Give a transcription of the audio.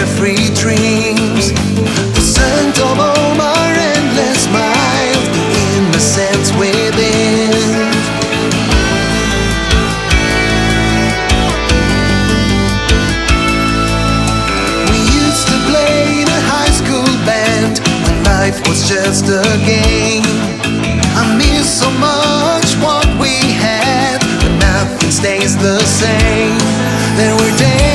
carefree dreams, the scent of home, our endless smiles, the innocence within. We used to play in a high school band when life was just a game. I miss so much what we had, but nothing stays the same. There were days